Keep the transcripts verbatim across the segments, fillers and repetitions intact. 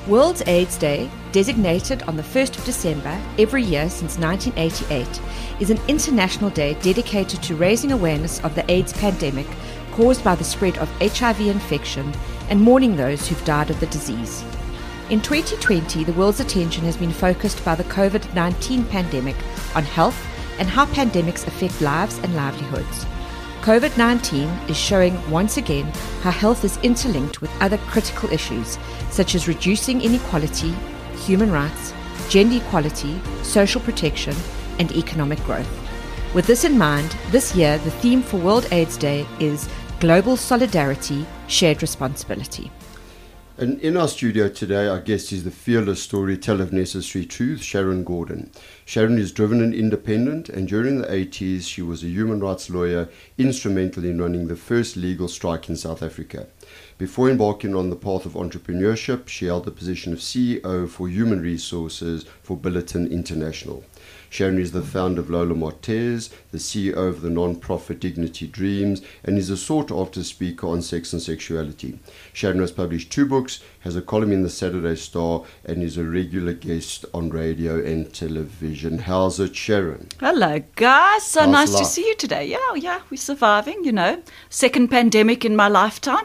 World AIDS Day, designated on the first of December every year since nineteen eighty-eight, is an international day dedicated to raising awareness of the AIDS pandemic caused by the spread of H I V infection and mourning those who've died of the disease. In twenty twenty, the world's attention has been focused by the COVID nineteen pandemic on health and how pandemics affect lives and livelihoods. COVID nineteen is showing once again how health is interlinked with other critical issues, such as reducing inequality, human rights, gender equality, social protection, and economic growth. With this in mind, this year the theme for World AIDS Day is Global Solidarity, Shared Responsibility. And in our studio today, our guest is the fearless storyteller of necessary truth, Sharon Gordon. Sharon is driven and independent, and during the eighties, she was a human rights lawyer instrumental in running the first legal strike in South Africa. Before embarking on the path of entrepreneurship, she held the position of C E O for Human Resources for Billiton International. Sharon is the founder of Lola Martez, the C E O of the non-profit Dignity Dreams, and is a sought-after speaker on sex and sexuality. Sharon has published two books, has a column in the Saturday Star, and is a regular guest on radio and television. How's it, Sharon? Hello, guys. So How's nice life? to see you today. Yeah, yeah, we're surviving, you know. Second pandemic in my lifetime.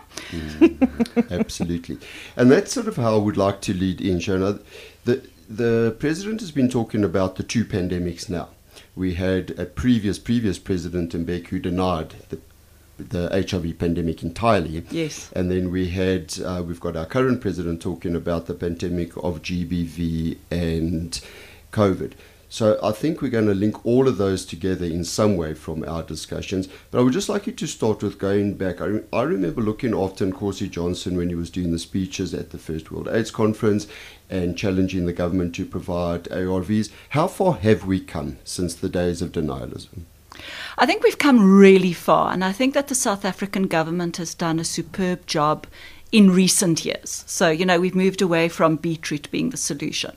Mm, absolutely. And that's sort of how I would like to lead in, Sharon. The, The president has been talking about the two pandemics now. We had a previous previous president, Mbeki, who denied the, the H I V pandemic entirely. Yes. And then we had, uh, we've got our current president talking about the pandemic of G B V and COVID. So I think we're going to link all of those together in some way from our discussions. But I would just like you to start with going back. I, re- I remember looking after Nkosi Johnson when he was doing the speeches at the First World AIDS Conference and challenging the government to provide A R Vs. How far have we come since the days of denialism? I think we've come really far, and I think that the South African government has done a superb job in recent years. So, you know, we've moved away from beetroot being the solution.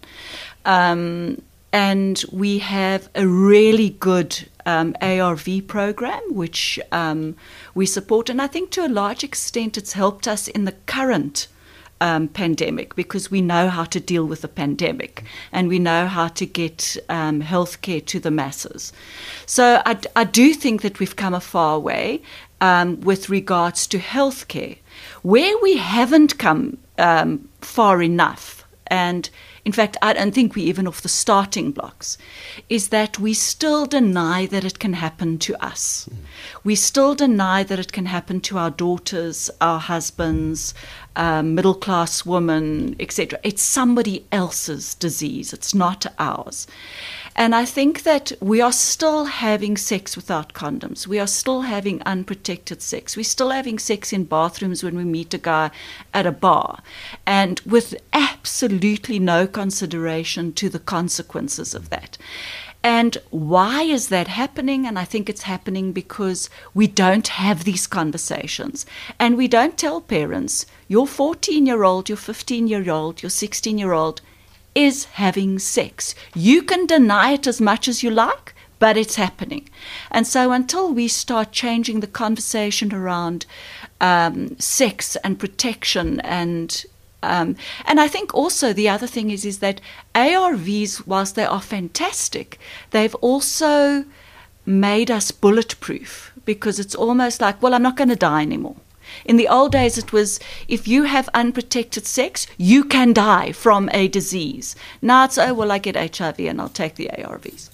Um, and we have a really good um, A R V program, which um, we support. And I think to a large extent it's helped us in the current Um, pandemic, because we know how to deal with the pandemic and we know how to get um, healthcare to the masses. So I, I do think that we've come a far way um, with regards to healthcare. Where we haven't come um, far enough, and in fact I don't think we're even off the starting blocks, is that we still deny that it can happen to us. Mm. We still deny that it can happen to our daughters, our husbands, Um, middle-class women, et cetera. It's somebody else's disease. It's not ours. And I think that we are still having sex without condoms. We are still having unprotected sex. We're still having sex in bathrooms when we meet a guy at a bar, and with absolutely no consideration to the consequences of that. And why is that happening? And I think it's happening because we don't have these conversations. And we don't tell parents, your fourteen-year-old, your fifteen-year-old, your sixteen-year-old is having sex. You can deny it as much as you like, but it's happening. And so until we start changing the conversation around um, sex and protection and Um, and I think also the other thing is, is that A R Vs, whilst they are fantastic, they've also made us bulletproof, because it's almost like, well, I'm not going to die anymore. In the old days, it was, if you have unprotected sex, you can die from a disease. Now it's, oh, well, I get H I V and I'll take the A R Vs.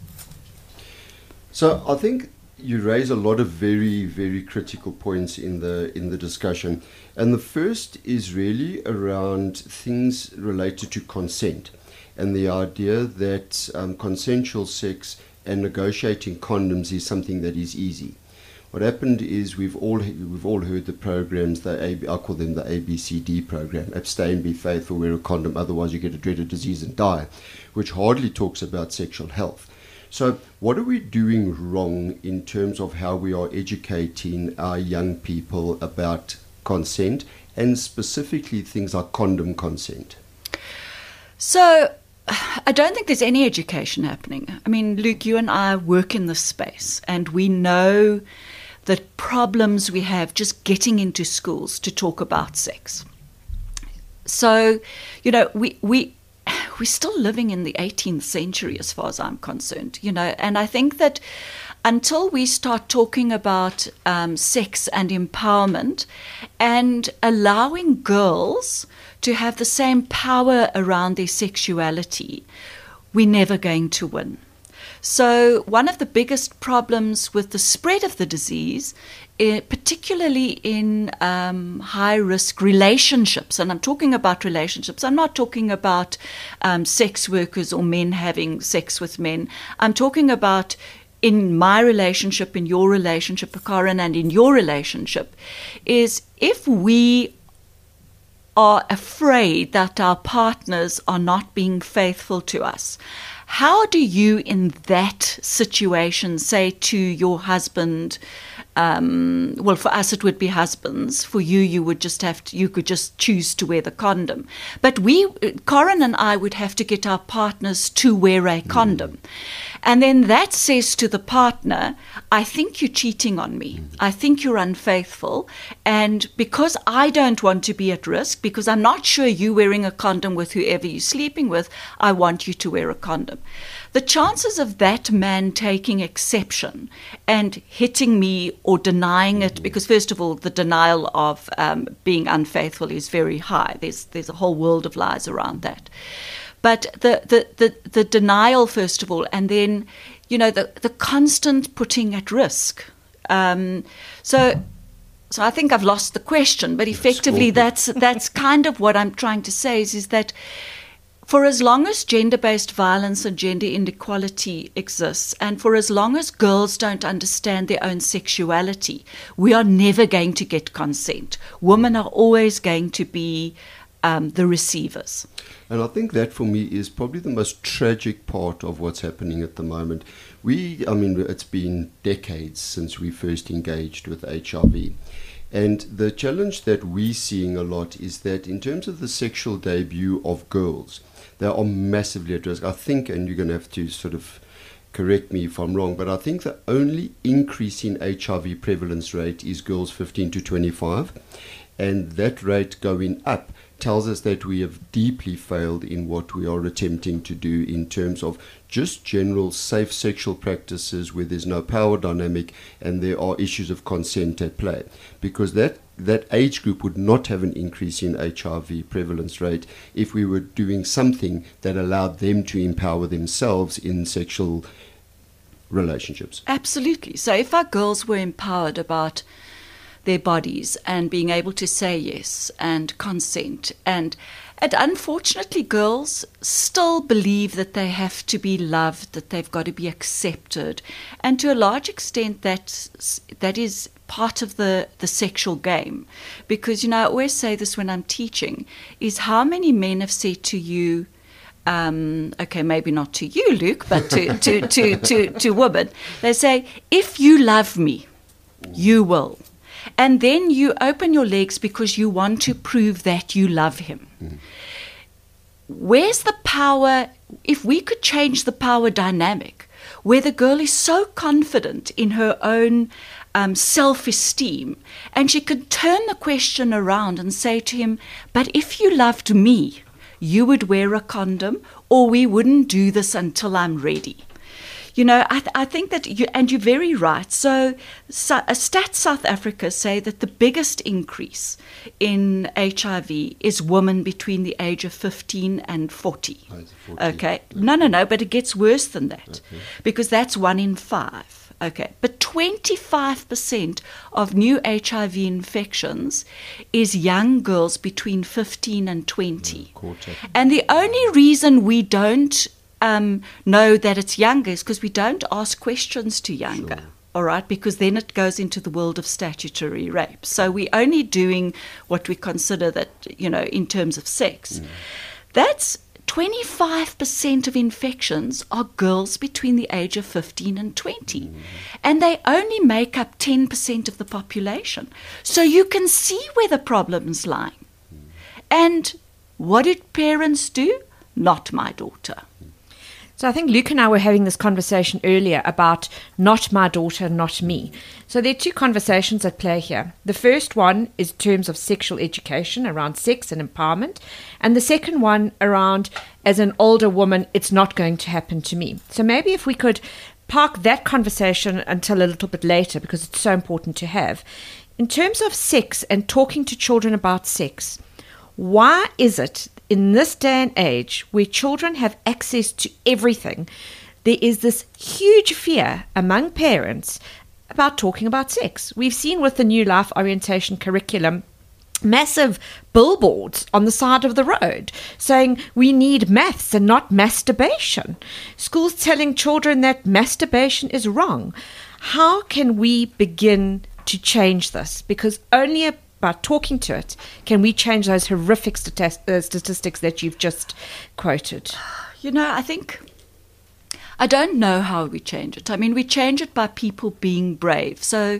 So I think you raise a lot of very, very critical points in the in the discussion. And the first is really around things related to consent and the idea that um, consensual sex and negotiating condoms is something that is easy. What happened is we've all we've all heard the programs, the A B, I call them the A B C D program: abstain, be faithful, wear a condom, otherwise you get a dreaded disease and die, which hardly talks about sexual health. So what are we doing wrong in terms of how we are educating our young people about consent, and specifically things like condom consent? So I don't think there's any education happening. I mean, Luke, you and I work in this space, and we know the problems we have just getting into schools to talk about sex. so, you know, we we we're still living in the eighteenth century as far as I'm concerned, you know, and I think that until we start talking about um, sex and empowerment and allowing girls to have the same power around their sexuality, we're never going to win. So one of the biggest problems with the spread of the disease, uh, particularly in um, high-risk relationships, and I'm talking about relationships, I'm not talking about um, sex workers or men having sex with men. I'm talking about in my relationship, in your relationship, Karen, and in your relationship, is if we are afraid that our partners are not being faithful to us, how do you in that situation say to your husband, um, well, for us it would be husbands, for you you would just have to, you could just choose to wear the condom, but we, Karen and I, would have to get our partners to wear a condom. Mm. And then that says to the partner, I think you're cheating on me. I think you're unfaithful. And because I don't want to be at risk, because I'm not sure you're wearing a condom with whoever you're sleeping with, I want you to wear a condom. The chances of that man taking exception and hitting me or denying it, because first of all, the denial of um, being unfaithful is very high. There's, there's a whole world of lies around that. But the, the, the, the denial, first of all, and then, you know, the, the constant putting at risk. Um, so so I think I've lost the question, but effectively that's that's kind of what I'm trying to say is, is that for as long as gender-based violence and gender inequality exists, and for as long as girls don't understand their own sexuality, we are never going to get consent. Women are always going to be um, the receivers. And I think that for me is probably the most tragic part of what's happening at the moment. We, I mean, it's been decades since we first engaged with H I V. And the challenge that we're seeing a lot is that in terms of the sexual debut of girls, they are massively at risk. I think, and you're going to have to sort of correct me if I'm wrong, but I think the only increase in H I V prevalence rate is girls fifteen to twenty-five. And that rate going up tells us that we have deeply failed in what we are attempting to do in terms of just general safe sexual practices where there's no power dynamic and there are issues of consent at play. Because that, that age group would not have an increase in H I V prevalence rate if we were doing something that allowed them to empower themselves in sexual relationships. Absolutely. So if our girls were empowered about their bodies and being able to say yes and consent. And, and unfortunately, girls still believe that they have to be loved, that they've got to be accepted. And to a large extent, that's, that is part of the, the sexual game. Because, you know, I always say this when I'm teaching, is how many men have said to you, Um, okay, maybe not to you, Luke, but to, to, to, to, to women, they say, if you love me, you will. And then you open your legs because you want to prove that you love him. Mm. Where's the power? If we could change the power dynamic, where the girl is so confident in her own um, self-esteem, and she could turn the question around and say to him, but if you loved me, you would wear a condom, or we wouldn't do this until I'm ready. You know, I, th- I think that, you, and you're very right. So, so uh, Stats South Africa say that the biggest increase in H I V is women between the age of fifteen and forty. Oh, forty. Okay. No, no, no, but it gets worse than that, okay, because that's one in five. Okay. But twenty-five percent of new H I V infections is young girls between fifteen and twenty. Mm, and the only reason we don't Um, know that it's younger is because we don't ask questions to younger, sure. All right, because then it goes into the world of statutory rape. So we're only doing what we consider that, you know, in terms of sex. Mm. That's twenty-five percent of infections are girls between the age of fifteen and twenty. Mm. And they only make up ten percent of the population. So you can see where the problem's lying. Mm. And what did parents do? Not my daughter. So I think Luke and I were having this conversation earlier about not my daughter, not me. So there are two conversations at play here. The first one is in terms of sexual education around sex and empowerment. And the second one around, as an older woman, it's not going to happen to me. So maybe if we could park that conversation until a little bit later, because it's so important to have. In terms of sex and talking to children about sex, why is it in this day and age where children have access to everything, there is this huge fear among parents about talking about sex? We've seen with the new life orientation curriculum massive billboards on the side of the road saying we need maths and not masturbation. Schools telling children that masturbation is wrong. How can we begin to change this? Because only a by talking to it, can we change those horrific stati- uh, statistics that you've just quoted? You know, I think, I don't know how we change it. I mean, we change it by people being brave. So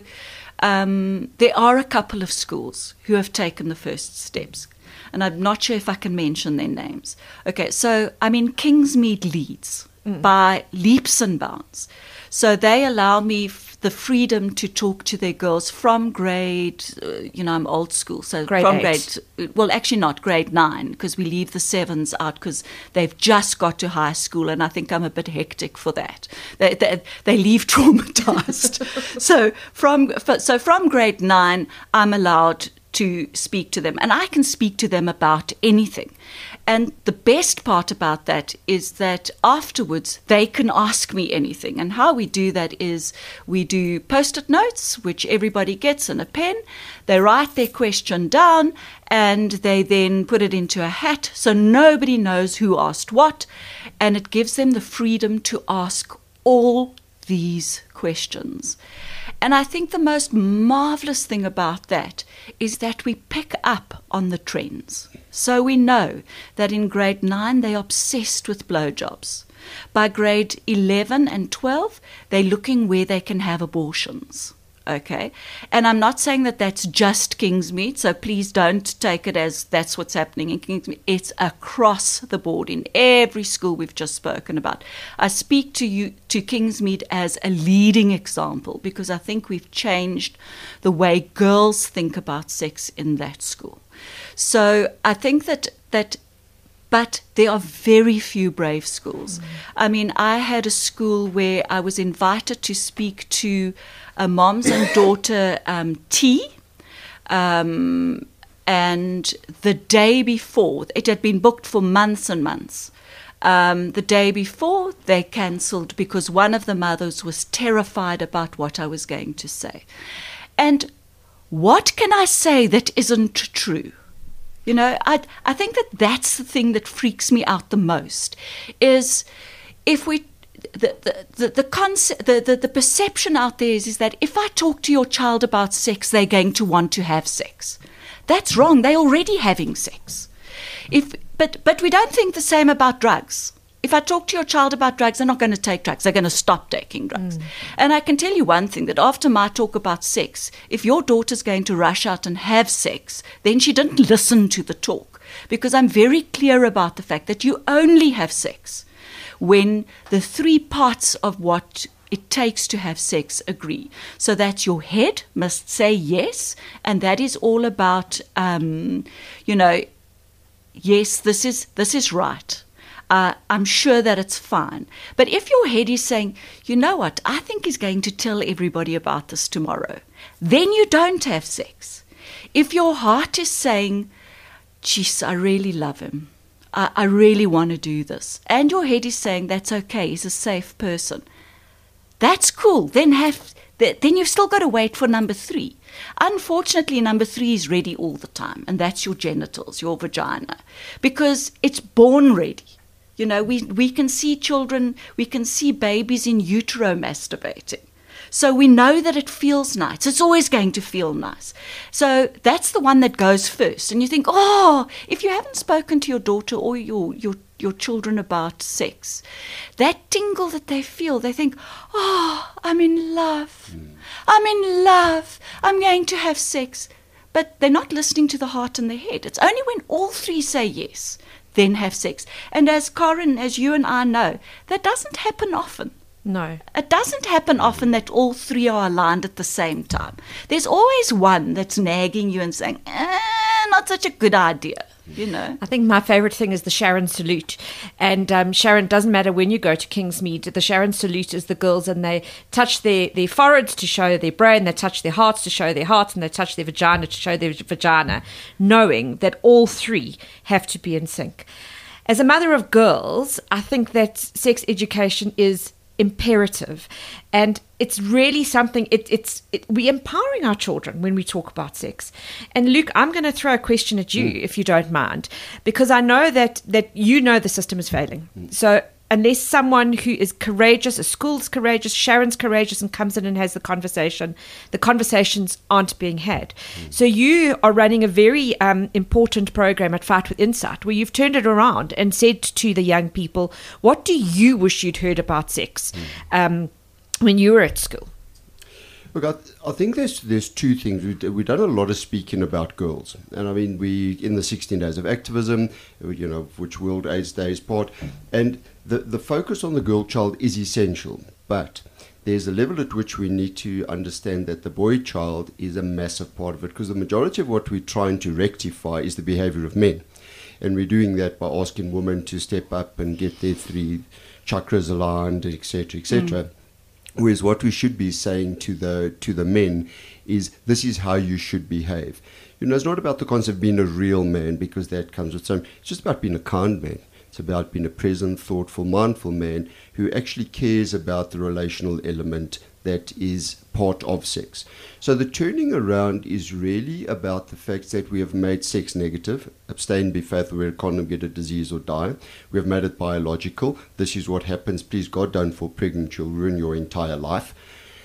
um, there are a couple of schools who have taken the first steps. And I'm not sure if I can mention their names. Okay, so I'm in Kingsmead leads mm. by leaps and bounds. So they allow me f- the freedom to talk to their girls from grade, uh, you know, I'm old school, so grade from eight. grade, well, actually not grade nine, because we leave the sevens out because they've just got to high school, and I think I'm a bit hectic for that. They they, they leave traumatized. so from so from grade nine, I'm allowed to speak to them, and I can speak to them about anything. And the best part about that is that afterwards they can ask me anything. And how we do that is we do post-it notes, which everybody gets, and a pen. They write their question down and they then put it into a hat so nobody knows who asked what. And it gives them the freedom to ask all these questions. And I think the most marvelous thing about that is that we pick up on the trends. So we know that in grade nine, they're obsessed with blowjobs. By grade eleven and twelve, they're looking where they can have abortions. Okay, and I'm not saying that that's just Kingsmead, so please don't take it as that's what's happening in Kingsmead. It's across the board in every school we've just spoken about. I speak to you to Kingsmead as a leading example because I think we've changed the way girls think about sex in that school. So I think that that. But there are very few brave schools. Mm. I mean, I had a school where I was invited to speak to a mom's and daughter um, tea. Um, and the day before, it had been booked for months and months. Um, the day before, they cancelled because one of the mothers was terrified about what I was going to say. And what can I say that isn't true? You know, I I think that that's the thing that freaks me out the most, is if we, the the the, the concept, the, the, the perception out there is, is that if I talk to your child about sex, they're going to want to have sex. That's wrong. They're already having sex. If but but we don't think the same about drugs. If I talk to your child about drugs, they're not going to take drugs. They're going to stop taking drugs. Mm. And I can tell you one thing, that after my talk about sex, if your daughter's going to rush out and have sex, then she didn't listen to the talk. Because I'm very clear about the fact that you only have sex when the three parts of what it takes to have sex agree. So that your head must say yes, and that is all about, um, you know, yes, this is this is right. Uh, I'm sure that it's fine. But if your head is saying, you know what, I think he's going to tell everybody about this tomorrow, then you don't have sex. If your heart is saying, geez, I really love him, I, I really want to do this, and your head is saying, that's okay, he's a safe person, that's cool. Then have then you've still got to wait for number three. Unfortunately, number three is ready all the time, and that's your genitals, your vagina, because it's born ready. You know, we, we can see children, we can see babies in utero masturbating. So we know that it feels nice. It's always going to feel nice. So that's the one that goes first. And you think, oh, if you haven't spoken to your daughter or your your, your children about sex, that tingle that they feel, they think, oh, I'm in love. Mm. I'm in love. I'm going to have sex. But they're not listening to the heart and the head. It's only when all three say yes, then have sex. And as Karen, as you and I know, that doesn't happen often. No. It doesn't happen often that all three are aligned at the same time. There's always one that's nagging you and saying, eh, not such a good idea, you know. I think my favourite thing is the Sharon salute. And um, Sharon, doesn't matter when you go to Kingsmead, the Sharon salute is the girls, and they touch their, their foreheads to show their brain, they touch their hearts to show their hearts, and they touch their vagina to show their vagina, knowing that all three have to be in sync. As a mother of girls, I think that sex education is imperative, and it's really something it, it's it, we're empowering our children when we talk about sex. And Luke, I'm going to throw a question at you, mm. if you don't mind, because I know that that you know the system is failing. mm. So unless someone who is courageous, a school's courageous, Sharon's courageous, and comes in and has the conversation, the conversations aren't being had. Mm. So you are running a very um, important program at Fight with Insight, where you've turned it around and said to the young people, what do you wish you'd heard about sex mm. um, when you were at school? Look, I, th- I think there's there's two things. We've, we've done a lot of speaking about girls. And I mean, we, in the sixteen days of activism, you know, which World AIDS Day is part, and the, the focus on the girl child is essential. But there's a level at which we need to understand that the boy child is a massive part of it, because the majority of what we're trying to rectify is the behavior of men. And we're doing that by asking women to step up and get their three chakras aligned, et cetera, et cetera. Mm. Whereas what we should be saying to the to the men is, this is how you should behave. You know, it's not about the concept of being a real man, because that comes with some. It's just about being a kind man. It's about being a present, thoughtful, mindful man who actually cares about the relational element that is part of sex. So the turning around is really about the fact that we have made sex negative. Abstain, be faithful, wear a condom, get a disease or die. We have made it biological. This is what happens. Please God, don't fall pregnant. You'll ruin your entire life.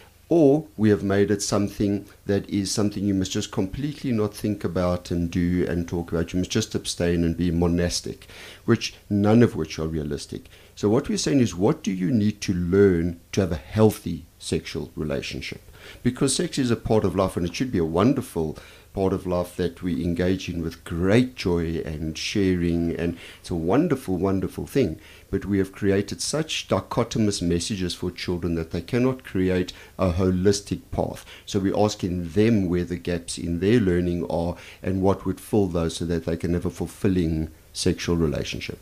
Or we have made it something that is something you must just completely not think about and do and talk about. You must just abstain and be monastic, which none of which are realistic. So what we're saying is, what do you need to learn to have a healthy sexual relationship? Because sex is a part of life, and it should be a wonderful part of life that we engage in with great joy and sharing, and it's a wonderful, wonderful thing. But we have created such dichotomous messages for children that they cannot create a holistic path. So we're asking them where the gaps in their learning are and what would fill those, so that they can have a fulfilling sexual relationship.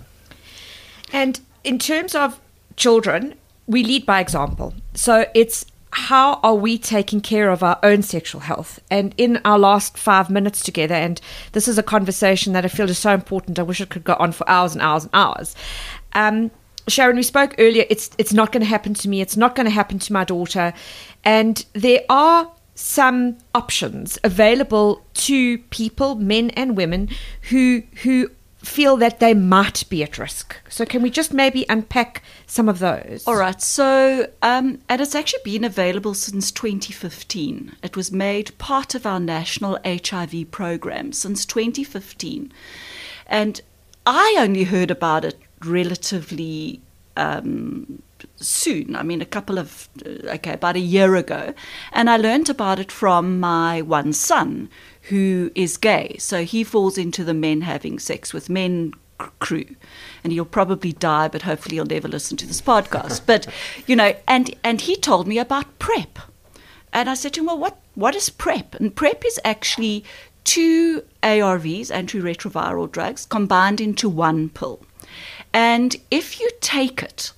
And in terms of children, we lead by example. So it's, how are we taking care of our own sexual health? And in our last five minutes together, and this is a conversation that I feel is so important, I wish it could go on for hours and hours and hours. Um, Sharon, we spoke earlier, it's it's not going to happen to me, it's not going to happen to my daughter. And there are some options available to people, men and women, who who feel that they might be at risk. So can we just maybe unpack some of those? All right. So, um, and it's actually been available since twenty fifteen. It was made part of our national H I V program since twenty fifteen. And I only heard about it relatively um, soon. I mean, a couple of, okay, about a year ago. And I learned about it from my one son, who is gay. So he falls into the men having sex with men crew. And he'll probably die, but hopefully he'll never listen to this podcast. But, you know, and, and he told me about PrEP. And I said to him, well, what, what is PrEP? And PrEP is actually two A R Vs, antiretroviral drugs, combined into one pill. And if you take it,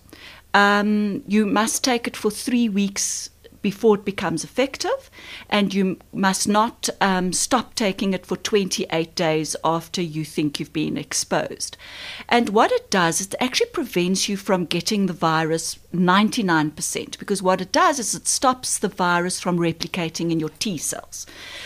um, you must take it for three weeks before it becomes effective, and you must not um, stop taking it for twenty-eight days after you think you've been exposed. And what it does is it actually prevents you from getting the virus ninety-nine percent, because what it does is it stops the virus from replicating in your T cells.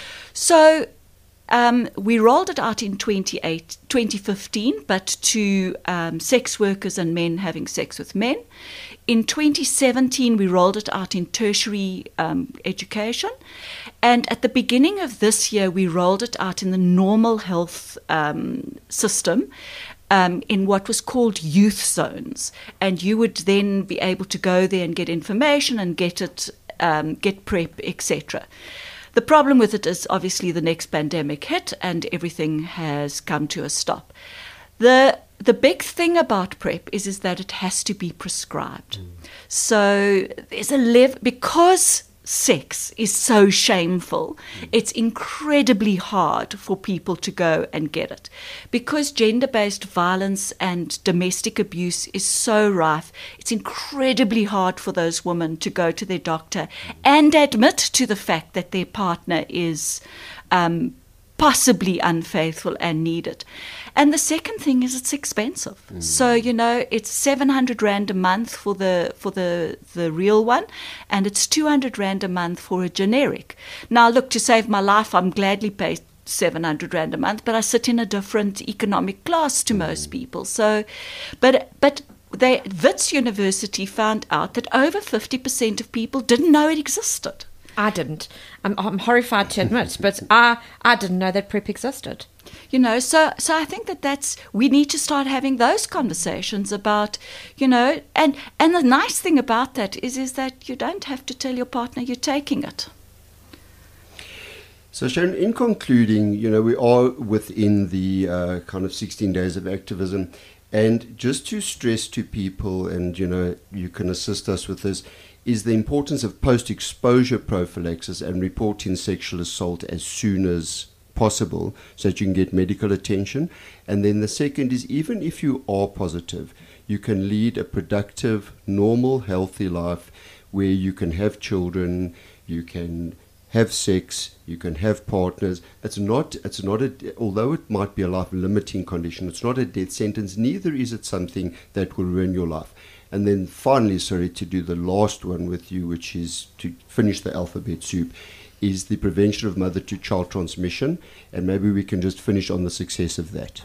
So um, we rolled it out in twenty fifteen, but to um, sex workers and men having sex with men. In twenty seventeen, we rolled it out in tertiary um, education. And at the beginning of this year, we rolled it out in the normal health um, system um, in what was called youth zones. And you would then be able to go there and get information and get it, um, get PrEP, et cetera. The problem with it is obviously the next pandemic hit and everything has come to a stop. The the big thing about PrEP is, is that it has to be prescribed. Mm. So there's a level, because sex is so shameful, mm. it's incredibly hard for people to go and get it. Because gender-based violence and domestic abuse is so rife, it's incredibly hard for those women to go to their doctor and admit to the fact that their partner is um, possibly unfaithful and need it. And the second thing is it's expensive. Mm. So, you know, it's seven hundred rand a month for the for the, the real one, and it's two hundred rand a month for a generic. Now, look, to save my life, I'm gladly paid seven hundred rand a month, but I sit in a different economic class to mm. most people. So, but but they, Wits University found out that over fifty percent of people didn't know it existed. I didn't. I'm, I'm horrified to admit, but I, I didn't know that PrEP existed. You know, so so I think that that's, we need to start having those conversations about, you know, and, and the nice thing about that is, is that you don't have to tell your partner you're taking it. So Sharon, in concluding, you know, we are within the uh, kind of sixteen days of activism, and just to stress to people, and, you know, you can assist us with this, is the importance of post-exposure prophylaxis and reporting sexual assault as soon as possible so that you can get medical attention. And then the second is, even if you are positive, you can lead a productive, normal, healthy life where you can have children, you can have sex, you can have partners. It's not, it's not a, although it might be a life-limiting condition, it's not a death sentence, neither is it something that will ruin your life. And then finally, sorry, to do the last one with you, which is to finish the alphabet soup, is the prevention of mother-to-child transmission. And maybe we can just finish on the success of that.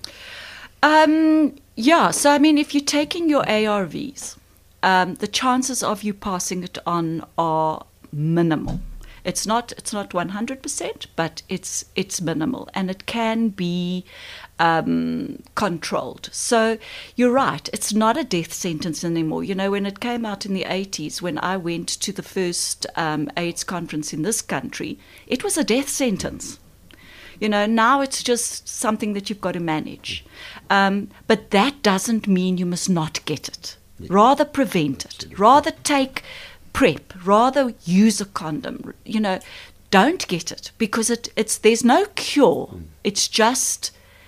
Um, yeah, so I mean, if you're taking your A R Vs, um, the chances of you passing it on are minimal. It's not it's not one hundred percent, but it's it's minimal, and it can be um, controlled. So you're right, it's not a death sentence anymore. You know, when it came out in the eighties, when I went to the first um, AIDS conference in this country, it was a death sentence. You know, now it's just something that you've got to manage. Um, but that doesn't mean you must not get it. Rather prevent it. Rather take PrEP, rather use a condom. You know, don't get it, because it, it's there's no cure. Mm. It's just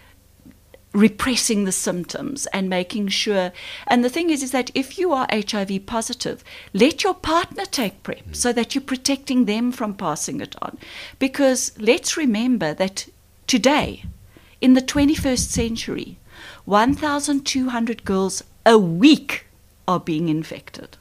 repressing the symptoms and making sure. And the thing is, is that if you are H I V positive, let your partner take PrEP mm. so that you're protecting them from passing it on. Because let's remember that today, in the twenty-first century, one thousand two hundred girls a week are being infected.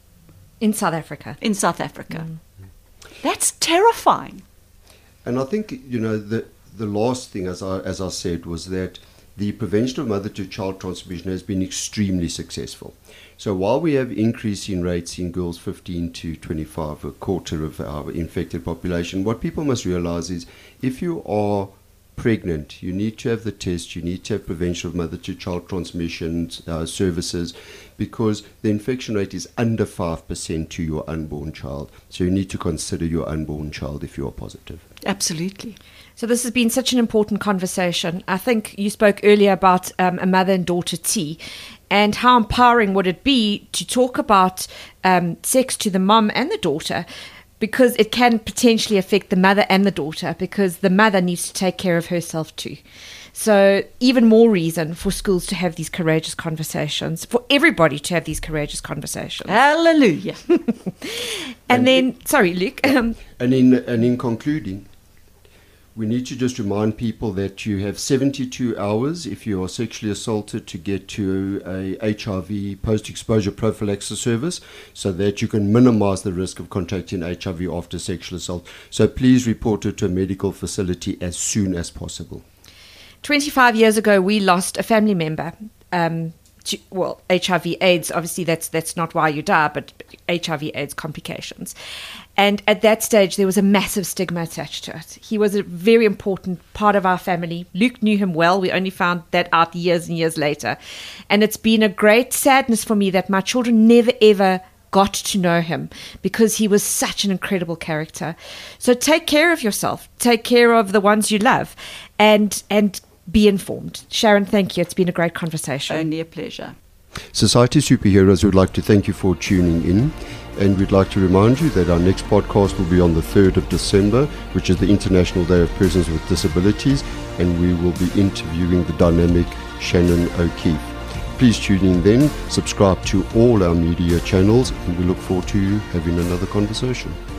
In South Africa. In South Africa. Mm. That's terrifying. And I think, you know, the the last thing, as I, as I said, was that the prevention of mother-to-child transmission has been extremely successful. So while we have increasing rates in girls fifteen to twenty-five, a quarter of our infected population, what people must realize is if you are pregnant, you need to have the test, you need to have prevention of mother-to-child transmission uh, services, because the infection rate is under five percent to your unborn child. So you need to consider your unborn child if you are positive. Absolutely. So this has been such an important conversation. I think you spoke earlier about um, a mother and daughter tea, and how empowering would it be to talk about um, sex to the mom and the daughter, because it can potentially affect the mother and the daughter, because the mother needs to take care of herself too. So even more reason for schools to have these courageous conversations, for everybody to have these courageous conversations. Hallelujah. and, and then, it, sorry, Luke. Um, and in and in concluding, we need to just remind people that you have seventy-two hours if you are sexually assaulted to get to a H I V post-exposure prophylaxis service, so that you can minimize the risk of contracting H I V after sexual assault. So please report it to a medical facility as soon as possible. twenty-five years ago, we lost a family member. Um, to, well, H I V AIDS, obviously that's that's not why you die, but H I V AIDS complications. And at that stage, there was a massive stigma attached to it. He was a very important part of our family. Luke knew him well. We only found that out years and years later. And it's been a great sadness for me that my children never, ever got to know him, because he was such an incredible character. So take care of yourself. Take care of the ones you love. And and be informed. Sharon, thank you. It's been a great conversation. Only a pleasure. Society Superheroes would like to thank you for tuning in, and we'd like to remind you that our next podcast will be on the third of December, which is the International Day of Persons with Disabilities, and we will be interviewing the dynamic Shannon O'Keefe. Please tune in then, subscribe to all our media channels, and we look forward to having another conversation.